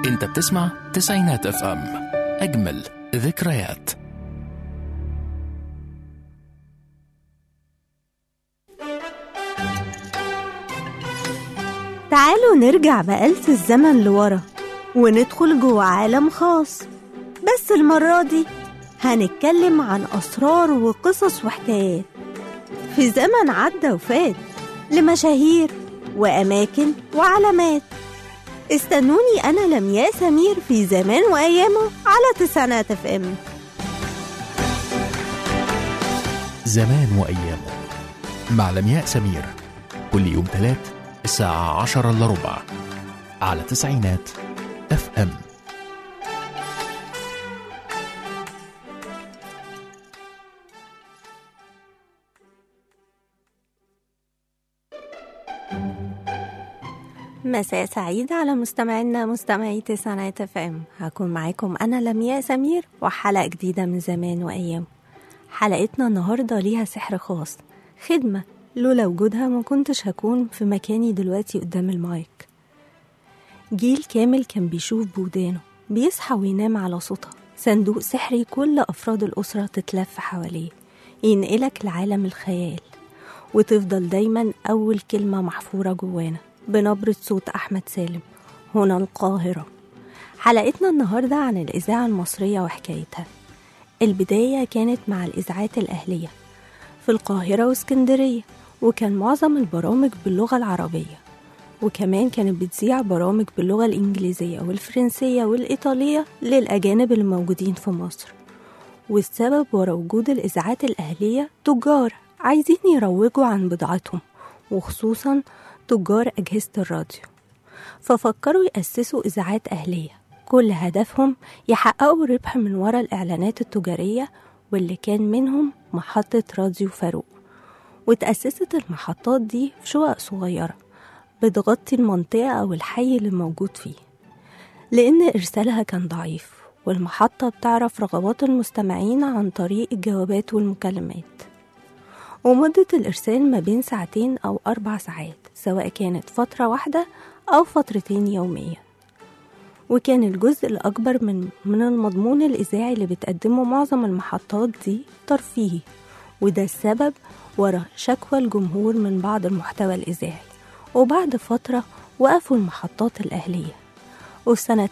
انت بتسمع تسعينات اف ام، اجمل ذكريات. تعالوا نرجع بآلة الزمن لورا وندخل جوه عالم خاص، بس المرة دي هنتكلم عن أسرار وقصص وحكايات في زمن عدى وفات، لمشاهير وأماكن وعلامات. استنوني أنا لمياء سمير في زمان وأيامه على تسعينات اف ام. زمان وأيامه مع لمياء سمير، كل يوم ثلاث الساعة 10:15 على تسعينات اف ام. مساء سعيد على مستمعينا مستمعي تسعينات اف ام. هكون معاكم أنا لمياء سمير وحلقة جديدة من زمان وأيام. حلقتنا النهاردة ليها سحر خاص، خدمة لولا وجودها ما كنتش هكون في مكاني دلوقتي قدام المايك. جيل كامل كان بيشوف بودانه، بيصحى وينام على صوتها، صندوق سحري كل أفراد الأسرة تتلف حواليه، ينقلك لعالم الخيال، وتفضل دايما أول كلمة محفورة جوانا بنبرة صوت أحمد سالم: هنا القاهرة. حلقتنا النهاردة عن الإذاعة المصرية وحكايتها. البداية كانت مع الإذاعات الأهلية في القاهرة واسكندرية، وكان معظم البرامج باللغة العربية، وكمان كانت بتذيع برامج باللغة الإنجليزية والفرنسية والإيطالية للأجانب الموجودين في مصر. والسبب ورا وجود الإذاعات الأهلية تجار عايزين يروجوا عن بضاعتهم، وخصوصا تجار أجهزة الراديو، ففكروا يأسسوا إذاعات أهلية كل هدفهم يحققوا ربح من وراء الإعلانات التجارية، واللي كان منهم محطة راديو فاروق. وتأسست المحطات دي في شقق صغيرة بتغطي المنطقة أو الحي اللي موجود فيه، لأن إرسالها كان ضعيف، والمحطة بتعرف رغبات المستمعين عن طريق الجوابات والمكالمات. ومدة الإرسال ما بين 2 أو 4 ساعات، سواء كانت فترة واحدة أو فترتين يوميا. وكان الجزء الأكبر من المضمون الإذاعي اللي بتقدمه معظم المحطات دي ترفيهي، وده السبب ورا شكوى الجمهور من بعض المحتوى الإذاعي. وبعد فترة وقفوا المحطات الأهلية، وفي سنة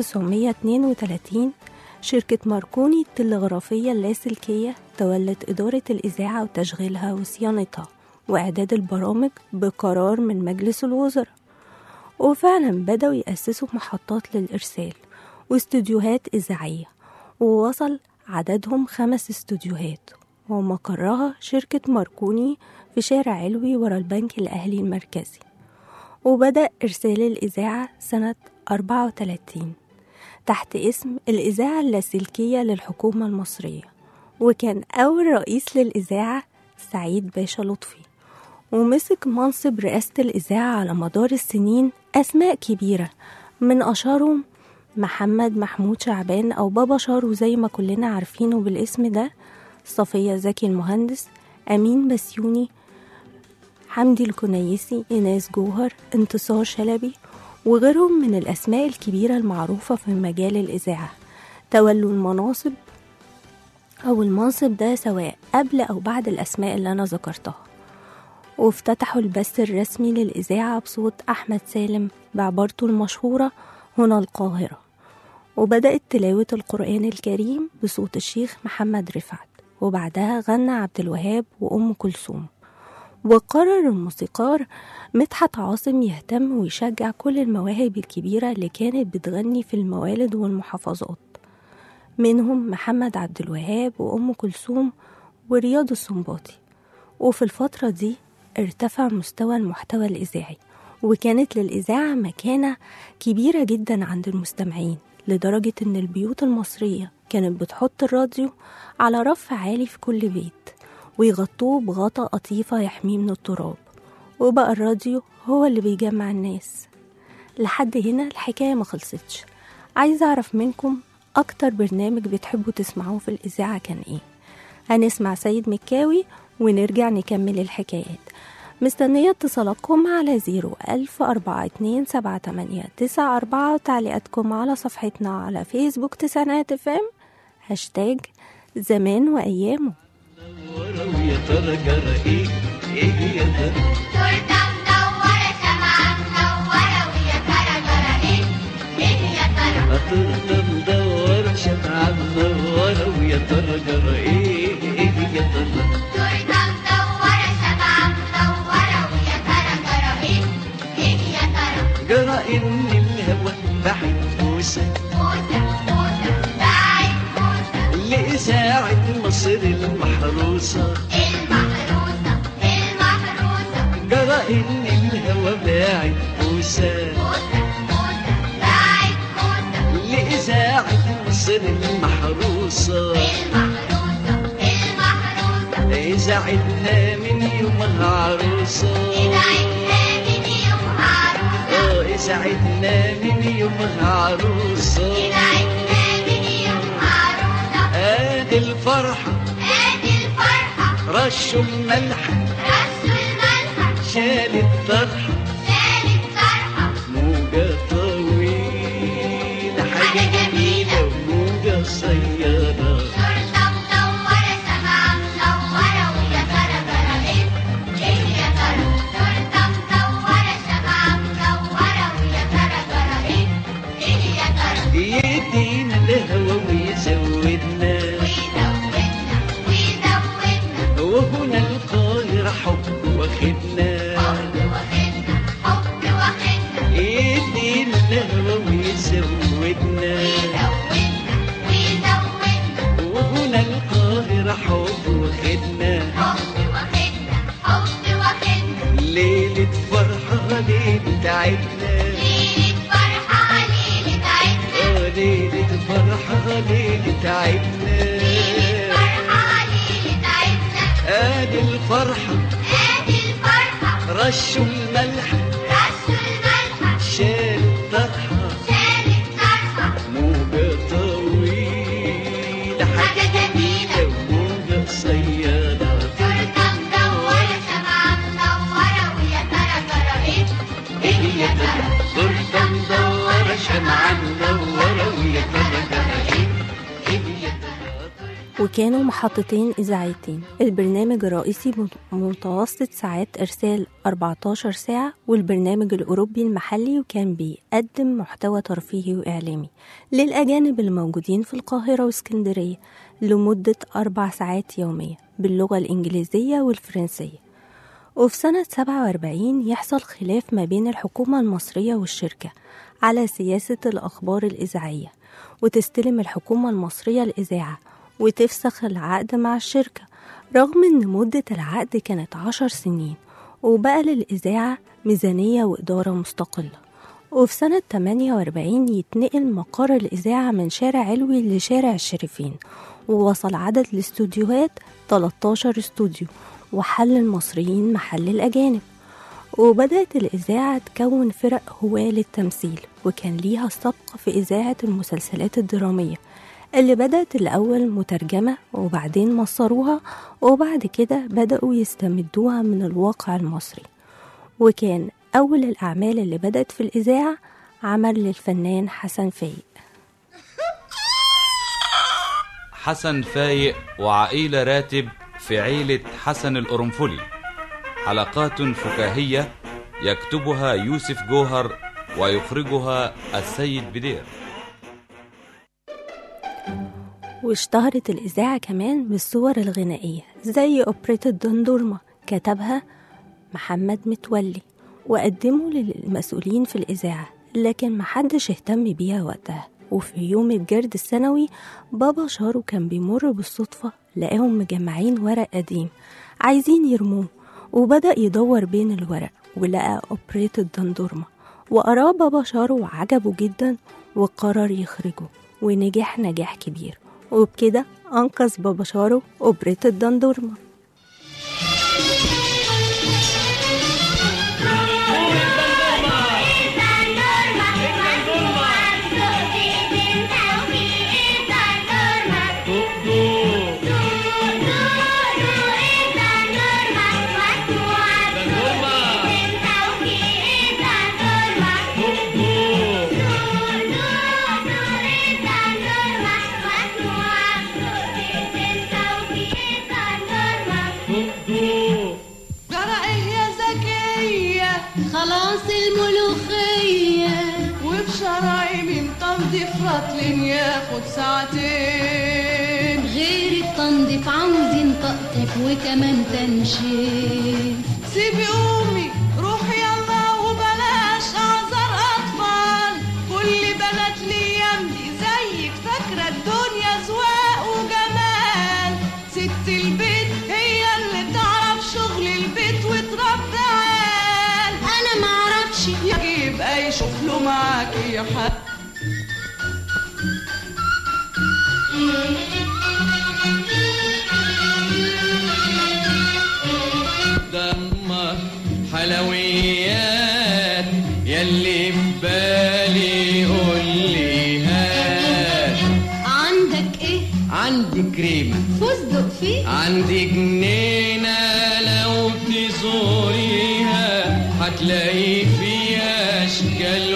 1932 شركة ماركوني التلغرافية اللاسلكية تولت إدارة الإذاعة وتشغيلها وصيانتها وإعداد البرامج بقرار من مجلس الوزراء. وفعلا بدأوا يأسسوا محطات للإرسال واستوديوهات إذاعية، ووصل عددهم 5 استوديوهات، ومقرها شركة ماركوني في شارع علوي ورا البنك الأهلي المركزي. وبدأ إرسال الإذاعة سنة 34 تحت اسم الإذاعة اللاسلكية للحكومة المصرية، وكان أول رئيس للإذاعة سعيد باشا لطفي. ومسك منصب رئاسة الإذاعة على مدار السنين أسماء كبيرة، من أشهرهم محمد محمود شعبان أو بابا شارو زي ما كلنا عارفينه بالاسم ده، صفية زكي المهندس، أمين بسيوني، حمدي الكنيسي، إيناس جوهر، انتصار شلبي، وغيرهم من الأسماء الكبيرة المعروفة في مجال الإذاعة. تولوا المناصب أو المنصب ده سواء قبل أو بعد الأسماء اللي أنا ذكرتها. وافتتحوا البث الرسمي للإذاعة بصوت أحمد سالم بعبارته المشهورة: هنا القاهرة. وبدأت تلاوة القرآن الكريم بصوت الشيخ محمد رفعت، وبعدها غنى عبد الوهاب وأم كلثوم. وقرر الموسيقار مدحت عاصم يهتم ويشجع كل المواهب الكبيرة اللي كانت بتغني في الموالد والمحافظات، منهم محمد عبد الوهاب وأم كلثوم ورياض السنباطي. وفي الفترة دي ارتفع مستوى المحتوى الإذاعي، وكانت للإذاعة مكانة كبيرة جدا عند المستمعين، لدرجة إن البيوت المصرية كانت بتحط الراديو على رف عالي في كل بيت، ويغطوه بغطاء قطيفة يحميه من التراب، وبقى الراديو هو اللي بيجمع الناس. لحد هنا الحكاية ما خلصتش. عايزة أعرف منكم أكتر برنامج بتحبوا تسمعوه في الإذاعة كان إيه؟ هنسمع سيد مكاوي ونرجع نكمل الحكايات. مستنية اتصالاتكم على 01042788994 وتعليقاتكم على صفحتنا على فيسبوك تسعينات FM هاشتاج زمان وأيامه. ويا ترى جرى ايه يا ترى تورته مدوره شمعه منوره ويا ترى جرى ايه يا ترى تورته مدوره شمعه منوره ويا ترى جرى ايه يا ترى تورته مدوره شمعه منوره ويا ترى جرى ايه يا ترى جرى ان الهوى بعد موسى موسى بعد موسى لإذاعة مصر المحروسة جرى إن الهوى باعت موسى لإذاعة مصر المحروسة إذاعتنا من يومها عروسة إذاعتنا من يومها عروسة آدي الفرحة رشوا الملح شال الطرحة موجة طويلة حاجة جميلة وموجة صيادة تورته مدوره شمعه منوره ويا ترى جرى ايه يا ترى تورته مدوره شمعه منوره ويا ترى جرى ايه يا ترى يدينا الهوى ويزودنا وهنا القاهرة حب واخدنا يدينا الهوى ويزودنا وهنا القاهرة حب واخدنا ليلة فرحة ليلة عدنا ليلة فرحة ليلة عدنا آدي الفرحة رشوا الملح شال الطرحة موجة طويلة حاجة جميلة وموجة صيادة تورته مدوره شمعه منوره ويا ترى جرى ايه يا ترى تورته مدورة شمعة منورة ويا ترى جرى ايه يا ترى وكانوا محطتين إذاعيتين، البرنامج الرئيسي متوسط ساعات إرسال 14 ساعة، والبرنامج الأوروبي المحلي وكان بيقدم محتوى ترفيهي وإعلامي للأجانب الموجودين في القاهرة واسكندرية لمدة 4 ساعات يومية باللغة الإنجليزية والفرنسية. وفي سنة 47 يحصل خلاف ما بين الحكومة المصرية والشركة على سياسة الأخبار الإذاعية، وتستلم الحكومة المصرية الإذاعة وتفسخ العقد مع الشركة رغم أن مدة العقد كانت 10 سنين، وبقى للإذاعة ميزانية وإدارة مستقلة. وفي سنة 48 يتنقل مقر الإذاعة من شارع علوي لشارع الشريفين، ووصل عدد الاستوديوهات 13 استوديو، وحل المصريين محل الأجانب. وبدأت الإذاعة تكون فرق هواة للتمثيل، وكان ليها السبق في إذاعة المسلسلات الدرامية اللي بدأت الأول مترجمة وبعدين مصروها، وبعد كده بدأوا يستمدوها من الواقع المصري. وكان أول الأعمال اللي بدأت في الإذاعة عمل للفنان حسن فايق. حسن فايق وعائلة راتب في عيلة حسن القرنفلي، حلقات فكاهية يكتبها يوسف جوهر ويخرجها السيد بدير. واشتهرت الإذاعة كمان بالصور الغنائية زي أوبريت الدندورمة، كتبها محمد متولي وقدمه للمسؤولين في الإذاعة، لكن محدش اهتم بيها وقتها. وفي يوم الجرد السنوي بابا شارو كان بيمر بالصدفة لقاهم مجمعين ورق قديم عايزين يرموه، وبدأ يدور بين الورق ولقى أوبريت الدندورمة، وقراه بابا شارو وعجبه جدا وقرر يخرجه، ونجح نجاح كبير. وبكده أنقذ بابا شارو أوبريت الدندورمة. خلاص الملوخية وبشرايمي متنظيف رطل ياخد ساعتين. غير التنظيف عاوزين تقطيف وكمان تنشيف. سيبي أمي روحي يلا وبلاش أعذر أطفال. كل بنات ليام دي زيك فاكرة الدنيا زواق وجمال. ست البيت هي اللي تعرف شغل البيت وتربي عيال. أنا معرفش يجيب أي شغل معاكي يا حق. دمك حلويات يلي في بالي قولي هات. عندك إيه؟ عندي كريمة فستق فيه؟ عندي جنينة لو تزوريها هتلاقي فيها أشكال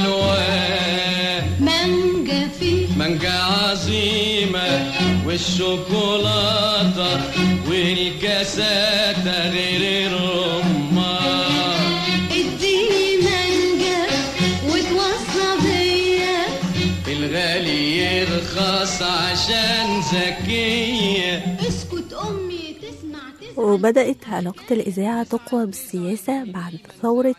والوان. مانجا فيه؟ مانجا عظيمة والشوكولاتة والكاسات غير الرمان. اديني مانجا وتوصى بيا. الغالي يرخص عشان ذكية. اسكت أمي تسمع. وبدأت علاقة الإذاعة تقوى بالسياسة بعد ثورة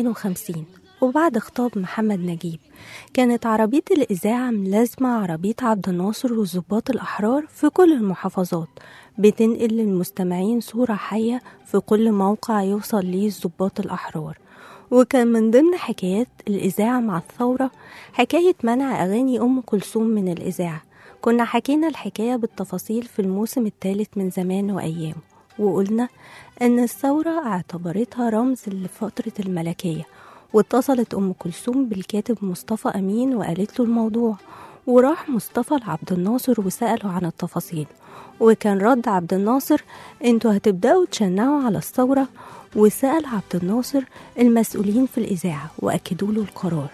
52 وبعد خطاب محمد نجيب. كانت عربية الإذاعة ملازمة عربية عبد الناصر والضباط الأحرار في كل المحافظات، بتنقل للمستمعين صورة حية في كل موقع يوصل ليه الضباط الأحرار. وكان من ضمن حكايات الإذاعة مع الثورة حكاية منع أغاني أم كلثوم من الإذاعة. كنا حكينا الحكاية بالتفاصيل في الموسم الثالث من زمان وأيام، وقلنا أن الثورة اعتبرتها رمز لفترة الملكية، واتصلت أم كلثوم بالكاتب مصطفى أمين وقالت له الموضوع، وراح مصطفى لعبد الناصر وسأله عن التفاصيل، وكان رد عبد الناصر انتوا هتبدأوا تشنعوا على الثورة. وسأل عبد الناصر المسؤولين في الإذاعة وأكدوا له القرار،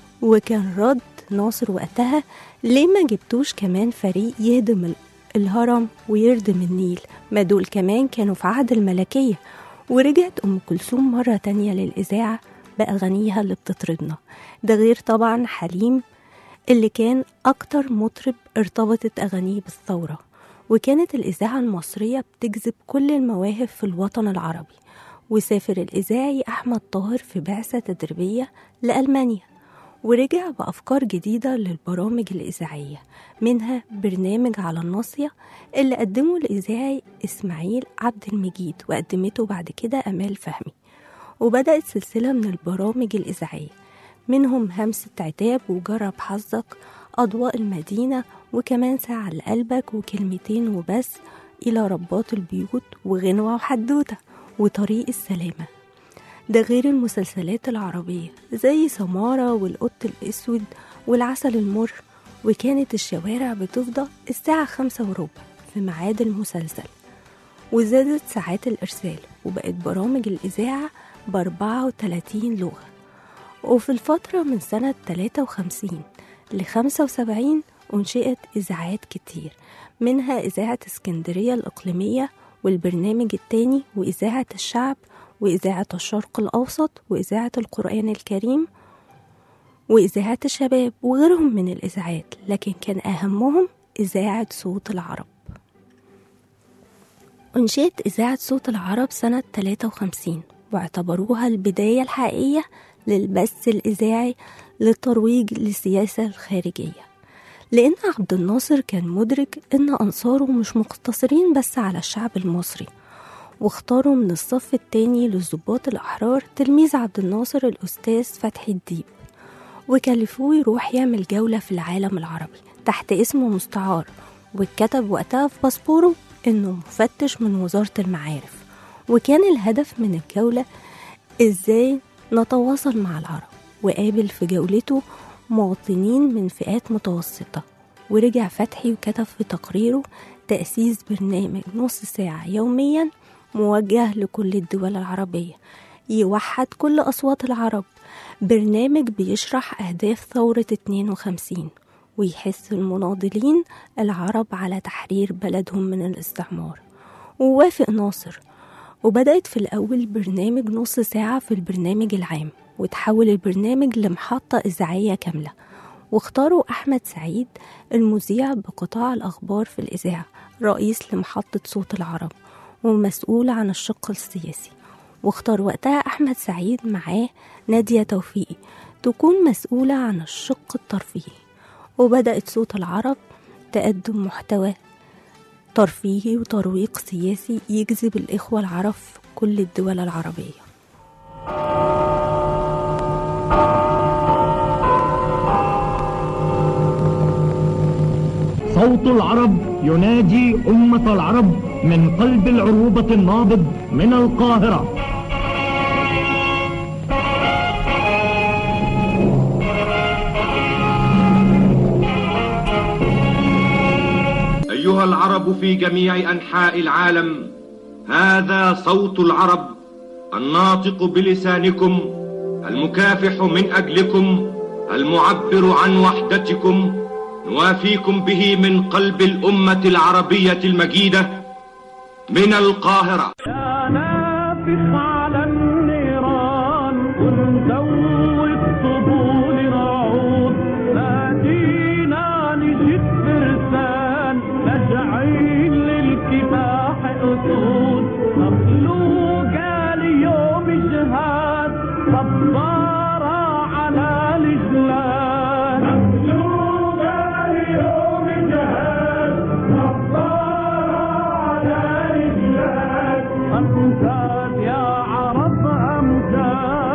وكان رد ناصر وقتها ليه ما جبتوش كمان فريق يهدم الهرم ويردم النيل، ما دول كمان كانوا في عهد الملكية. ورجعت أم كلثوم مرة تانية للإذاعة بأغانيها اللي بتطربنا، ده غير طبعا حليم اللي كان أكتر مطرب ارتبطت أغانيه بالثورة. وكانت الإذاعة المصرية بتجذب كل المواهب في الوطن العربي. وسافر الإذاعي أحمد طاهر في بعثة تدريبية لألمانيا، ورجع بأفكار جديدة للبرامج الإذاعية، منها برنامج على الناصية اللي قدمه الإذاعي إسماعيل عبد المجيد وقدمته بعد كده أمال فهمي. وبدأت سلسلة من البرامج الإذاعية، منهم همسة عتاب وجرب حظك، أضواء المدينة، وكمان ساعة لقلبك، وكلمتين وبس، إلى رباط البيوت، وغنوة وحدوتة، وطريق السلامة. ده غير المسلسلات العربية زي سمارة والقط الأسود والعسل المر. وكانت الشوارع بتفضى الساعة 5:15 في ميعاد المسلسل. وزادت ساعات الإرسال، وبقت برامج الإذاعة ب34 لغة. وفي الفترة من سنة 53 ل75 أنشئت إذاعات كتير، منها إذاعة اسكندرية الإقليمية والبرنامج التاني، وإذاعة الشعب، وإذاعة الشرق الأوسط، وإذاعة القرآن الكريم، وإذاعة الشباب، وغيرهم من الإذاعات، لكن كان أهمهم إذاعة صوت العرب. أنشئت إذاعة صوت العرب سنة 53، واعتبروها البداية الحقيقية للبث الإذاعي للترويج للسياسة الخارجية، لأن عبد الناصر كان مدرك أن أنصاره مش مقتصرين بس على الشعب المصري، واختاروا من الصف التاني للضباط الأحرار تلميذ عبد الناصر الأستاذ فتحي الديب، وكلفوه يروح يعمل جولة في العالم العربي تحت اسمه مستعار، واتكتب وقتها في باسبوره إنه مفتش من وزارة المعارف. وكان الهدف من الجولة إزاي نتواصل مع العرب، وقابل في جولته مواطنين من فئات متوسطة. ورجع فتحي وكتب في تقريره تأسيس برنامج نص ساعة يوميا موجه لكل الدول العربية يوحد كل أصوات العرب، برنامج بيشرح أهداف ثورة 52 ويحث المناضلين العرب على تحرير بلدهم من الاستعمار. ووافق ناصر وبدأت في الأول برنامج نص ساعة في البرنامج العام، وتحول البرنامج لمحطة إذاعية كاملة، واختاروا أحمد سعيد المذيع بقطاع الأخبار في الإذاعة رئيس لمحطة صوت العرب ومسؤول عن الشق السياسي. واختار وقتها أحمد سعيد معاه نادية توفيقي تكون مسؤولة عن الشق الترفيهي. وبدأت صوت العرب تقدم محتوى ترفيهي وترويق سياسي يجذب الإخوة العرب في كل الدول العربية. صوت العرب يناجي أمة العرب من قلب العروبة النابض من القاهرة. أيها العرب في جميع أنحاء العالم، هذا صوت العرب الناطق بلسانكم، المكافح من أجلكم، المعبر عن وحدتكم، نوافيكم به من قلب الأمة العربية المجيدة من القاهرة. يا نافخ على النيران كن ذوي الطبول رعود، نادينا نجد فرسان نجعين للكفاح أسود، مخلوقة ليوم جهاد صبارة على الجلال. أمجاد يا عرب أمجاد،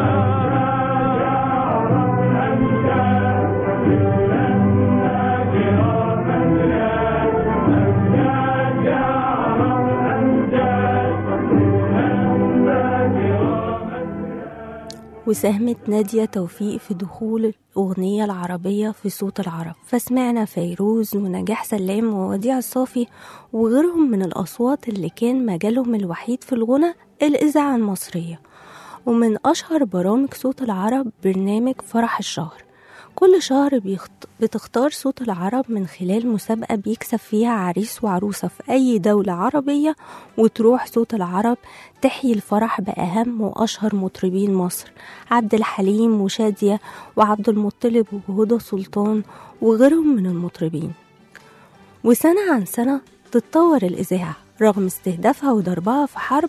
وساهمت نادية توفيق في دخول الأغنية العربية في صوت العرب، فسمعنا فيروز ونجاح سلام ووديع الصافي وغيرهم من الأصوات اللي كان مجالهم الوحيد في الغنى الإذاعة المصرية. ومن أشهر برامج صوت العرب برنامج فرح الشهر، كل شهر بتختار صوت العرب من خلال مسابقة بيكسب فيها عريس وعروسة في أي دولة عربية، وتروح صوت العرب تحيي الفرح بأهم وأشهر مطربين مصر، عبد الحليم وشادية وعبد المطلب وهدى سلطان وغيرهم من المطربين. وسنة عن سنة تتطور الإذاعة رغم استهدافها وضربها في حرب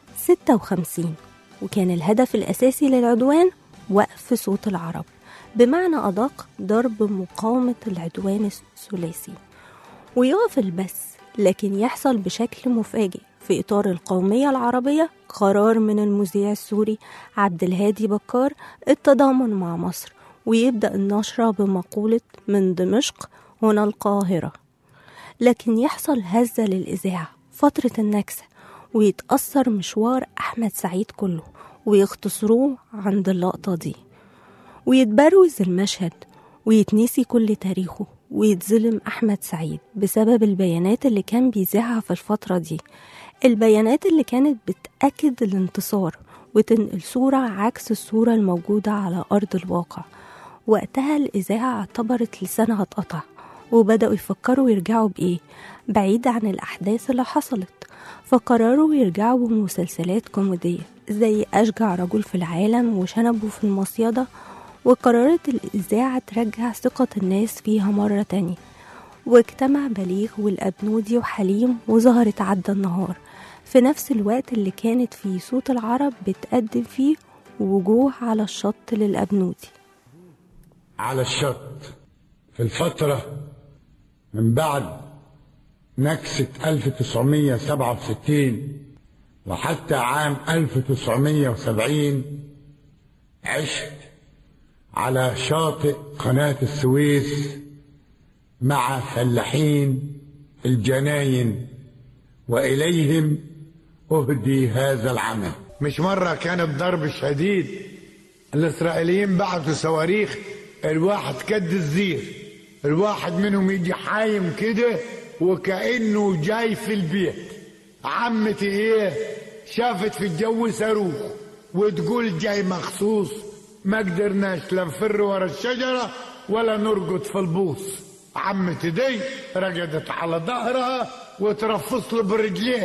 56، وكان الهدف الأساسي للعدوان وقف صوت العرب، بمعنى أدق ضرب مقاومة العدوان الثلاثي، ويقف البث لكن يحصل بشكل مفاجئ في إطار القومية العربية قرار من المذيع السوري عبد الهادي بكار التضامن مع مصر، ويبدأ النشرة بمقولة من دمشق هنا القاهرة. لكن يحصل هزة للإذاعة فترة النكسة، ويتأثر مشوار أحمد سعيد كله ويختصروه عند اللقطة دي، ويتبروز المشهد ويتنسي كل تاريخه، ويتظلم أحمد سعيد بسبب البيانات اللي كان بيذاعها في الفترة دي، البيانات اللي كانت بتأكد الانتصار وتنقل صورة عكس الصورة الموجودة على أرض الواقع. وقتها الإذاعة اعتبرت لسانها اتقطع، وبدأوا يفكروا يرجعوا بإيه بعيد عن الأحداث اللي حصلت، فقرروا يرجعوا بمسلسلات كوميدية زي أشجع رجل في العالم وشنبه في المصيدة. وقررت الإذاعة ترجع ثقة الناس فيها مرة تانية، واجتمع بليغ والأبنودي وحليم وظهرت عدى النهار في نفس الوقت اللي كانت فيه صوت العرب بتقدم فيه وجوه على الشط للأبنودي. على الشط في الفترة من بعد نكسة 1967 وحتى عام 1970 عشت على شاطئ قناة السويس مع فلاحين الجناين، وإليهم أهدي هذا العمل. مش مرة كان الضرب شديد، الإسرائيليين بعثوا صواريخ، الواحد كد الزير، الواحد منهم يجي حايم كده وكأنه جاي في البيت. عمتي ايه شافت في الجو صاروخ وتقول جاي مخصوص، ما قدرناش لا نفر ورا الشجرة ولا نرقد في البوص. عمتي دي رقدت على ظهرها وترفص له برجليها،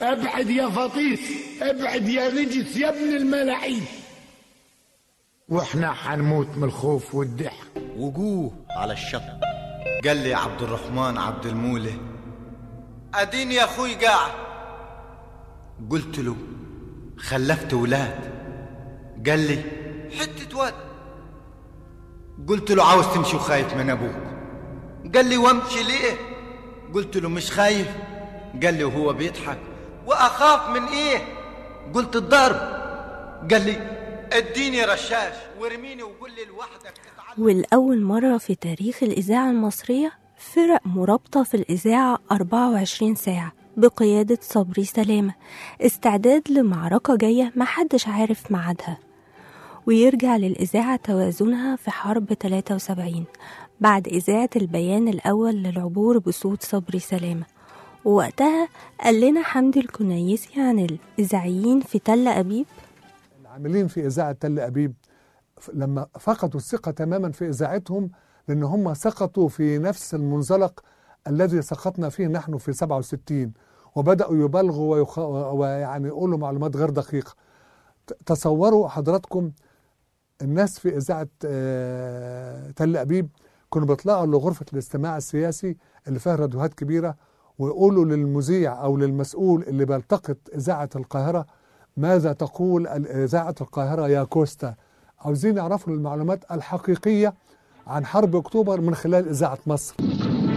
ابعد يا فطيس، ابعد يا نجس يا ابن الملاعين. واحنا حنموت من الخوف والضحك. وجوه على الشط. قال لي عبد الرحمن عبد المولى اديني يا اخوي قاعد. قلت له خلفت ولاد. قال لي حتة واد. قلت له عاوز تمشي وخايف من ابوك. قال لي وامشي ليه؟ قلت له مش خايف. قال لي وهو بيضحك واخاف من ايه؟ قلت الضرب. قال لي اديني رشاش وارميني وقول لي لوحدك. والأول مرة في تاريخ الإذاعة المصرية فرق مرابطة في الإذاعة 24 ساعة بقيادة صبري سلامة، استعداد لمعركة جاية محدش عارف ميعادها. ويرجع للإذاعة توازنها في حرب 73 بعد إذاعة البيان الأول للعبور بصوت صبري سلامة. ووقتها قال لنا حمدي الكنيسي عن الإذاعيين في تل أبيب. العاملين في إذاعة تل أبيب لما فقدوا الثقة تماما في إذاعتهم، لأن هم سقطوا في نفس المنزلق الذي سقطنا فيه نحن في 67، وبدأوا يبالغوا ويعني يقولوا معلومات غير دقيقة. تصوروا حضراتكم الناس في إذاعة تل أبيب كانوا بيطلعوا لغرفة الاستماع السياسي اللي فيها راديوهات كبيرة، ويقولوا للمذيع أو للمسؤول اللي بيلتقط إذاعة القاهرة: ماذا تقول إذاعة القاهرة يا كوستا؟ عاوزين يعرفوا المعلومات الحقيقية عن حرب أكتوبر من خلال إذاعة مصر. بسم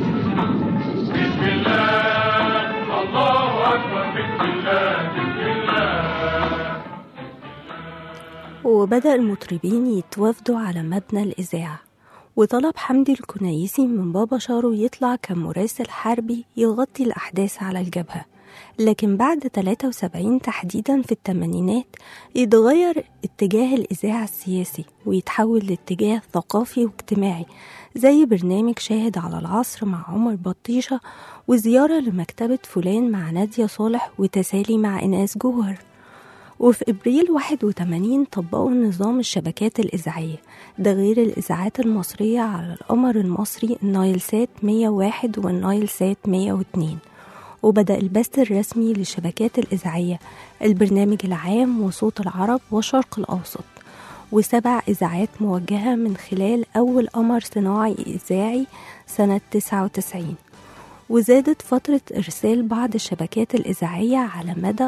الله الله أكبر، بسم الله بسم الله. وبدأ المطربين يتوافدوا على مبنى الإذاعة، وطلب حمدي الكنيسي من بابا شارو يطلع كمراسل حربي يغطي الأحداث على الجبهة. لكن بعد 73 تحديدا في الثمانينات يتغير اتجاه الإذاعة السياسي ويتحول لاتجاه ثقافي واجتماعي، زي برنامج شاهد على العصر مع عمر بطيشة، وزيارة لمكتبة فلان مع نادية صالح، وتسالي مع إناس جوهر. وفي إبريل 81 طبقوا نظام الشبكات الإذاعية ده، غير الإذاعات المصرية على القمر المصري النايل سات 101 والنايل سات 102. وبدأ البث الرسمي للشبكات الإذاعية، البرنامج العام وصوت العرب والشرق الأوسط، و7 إذاعات موجهة من خلال أول قمر صناعي إذاعي سنة 99. وزادت فترة إرسال بعض الشبكات الإذاعية على مدى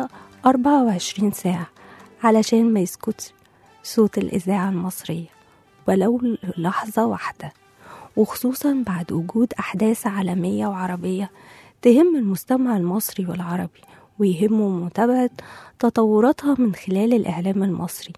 24 ساعة علشان ما يسكتش صوت الإذاعة المصرية ولو لحظة واحدة، وخصوصا بعد وجود أحداث عالمية وعربية تهم المستمع المصري والعربي، ويهمه متابعة تطوراتها من خلال الإعلام المصري.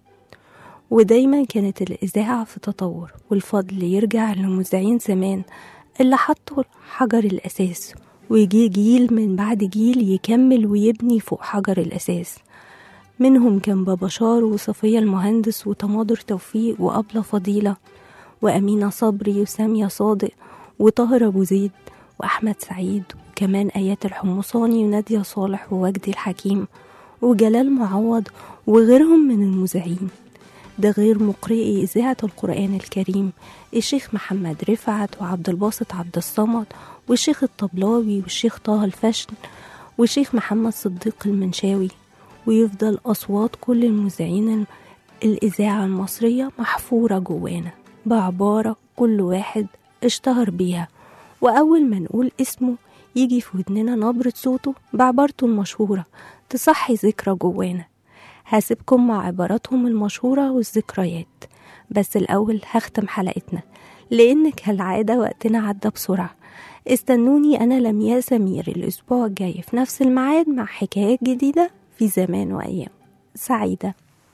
ودايما كانت الإذاعة في تطور، والفضل يرجع لمذيعين زمان اللي حطوا حجر الأساس، ويجي جيل من بعد جيل يكمل ويبني فوق حجر الأساس. منهم كان بابا شارو وصفية المهندس وتماضر توفيق وأبلة فضيلة وأمينة صبري وسامية صادق وطاهر أبو زيد وأحمد سعيد، وكمان آيات الحمصاني ونادية صالح ووجدي الحكيم وجلال معوض وغيرهم من المذيعين. ده غير مقرئي إذاعة القرآن الكريم الشيخ محمد رفعت وعبد الباسط عبد الصمد والشيخ الطبلاوي والشيخ طه الفشن والشيخ محمد صديق المنشاوي. ويفضل أصوات كل المذيعين الإذاعة المصرية محفورة جوانا بعبارة كل واحد اشتهر بيها، وأول ما نقول اسمه يجي في ودننا نبرة صوته بعبارته المشهورة تصحي ذكرى جوانا. هسيبكم مع عباراتهم المشهورة والذكريات، بس الأول هختم حلقتنا لأن كالعادة وقتنا عدى بسرعة. استنوني أنا لمياء سمير الأسبوع الجاي في نفس الميعاد مع حكايات جديدة في زمان وأيام سعيدة.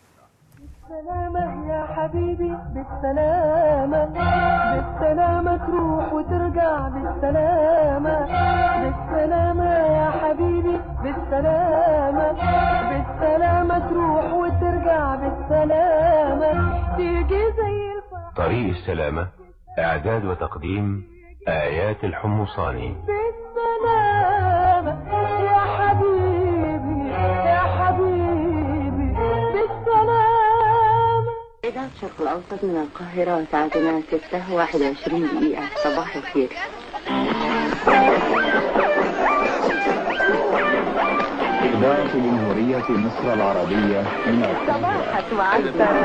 بالسلامة يا حبيبي، بالسلامة بالسلامة تروح وترجع بالسلامة، بالسلامة يا حبيبي، بالسلامة بالسلامة تروح وترجع بالسلامة، تيجي زي طريق السلامة. إعداد وتقديم آيات الحمصاني. بالسلامة يا حبيبي يا حبيبي، بالسلامة. إذاعة الشرق الأوسط من القاهرة، ساعتنا 6:21 دقيقة. صباح الخير. إذاعة جمهورية مصر العربية من صباحك وعسل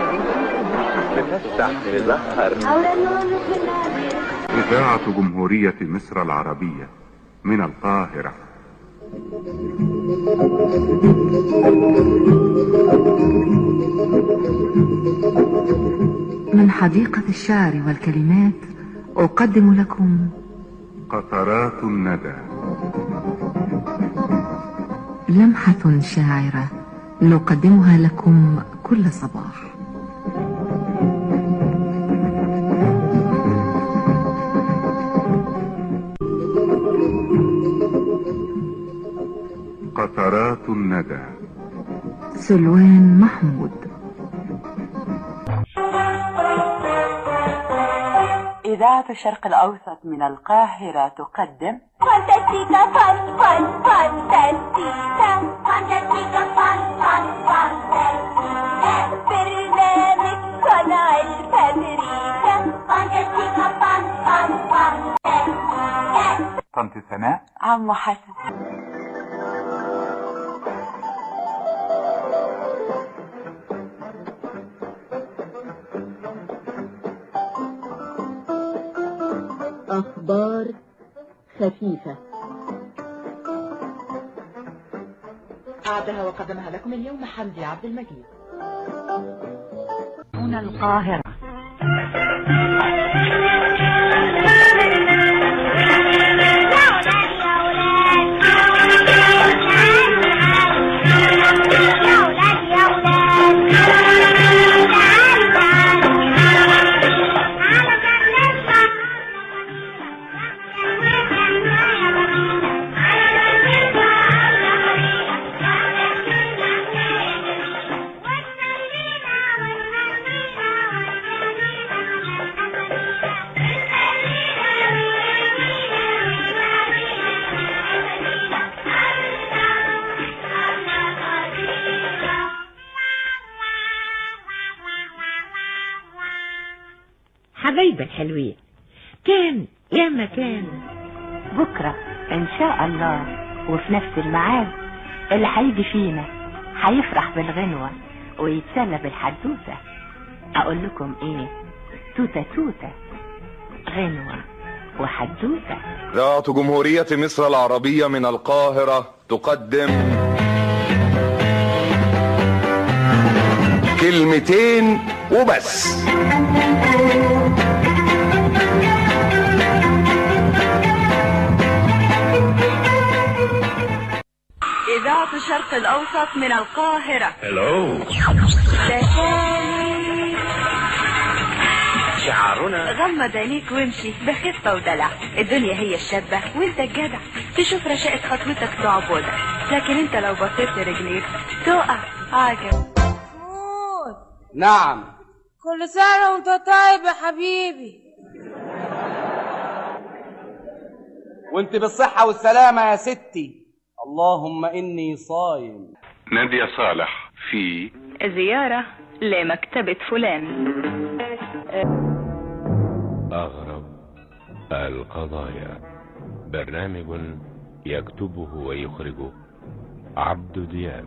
بتفتح تزهر. إذاعة جمهورية مصر العربية من القاهرة. من حديقة الشعر والكلمات أقدم لكم قطرات الندى، لمحة شاعرة نقدمها لكم كل صباح. قطرات الندى، سلوان محمود. إذاعة الشرق الأوسط من القاهرة تقدم فانتستيكا فان فان فانتستيكا فانتستيكا فان فان فانتستيكا برنامج صنع الفابريكا فانتستيكا فان فان فانتستيكا. طنط سناء، عم حسن. أخبار خفيفة. أعدها وقدمها لكم اليوم حمدي عبد المجيد. هنا القاهرة. حبايبي الحلوين، كان يا مكان بكرة إن شاء الله وفي نفس الميعاد اللي هيجي فينا هيفرح بالغنوة ويتسلى بالحدوتة. أقول لكم إيه؟ توتة توتة، غنوة وحدوتة. إذاعة جمهورية مصر العربية من القاهرة تقدم كلمتين وبس. إذاعة الشرق الأوسط من القاهرة. هلو. شعارنا غمض عينيك وامشي بخفة ودلع، الدنيا هي الشابة وانت الجدع، تشوف رشاقة خطوتك تعبدك، لكن انت لو بصيت لرجليك تقع. عجب. نعم. كل سنة وانت طيب يا حبيبي. وانت بالصحة والسلامة يا ستي. اللهم إني صايم. نادية صالح في زيارة لمكتبة فلان. أغرب القضايا، برنامج يكتبه ويخرجه عبد دياب.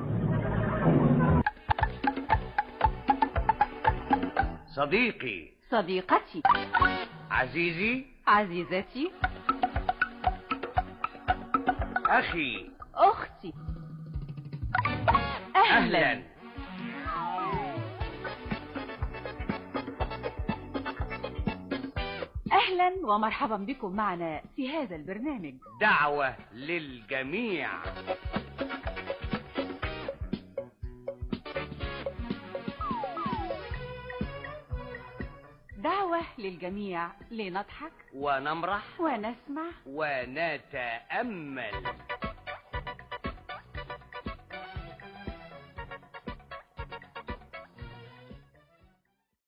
صديقي، صديقتي، عزيزي، عزيزتي، أخي، أختي، أهلا. أهلا ومرحبا بكم معنا في هذا البرنامج. دعوة للجميع. دعوة للجميع لنضحك ونمرح ونسمع ونتأمل.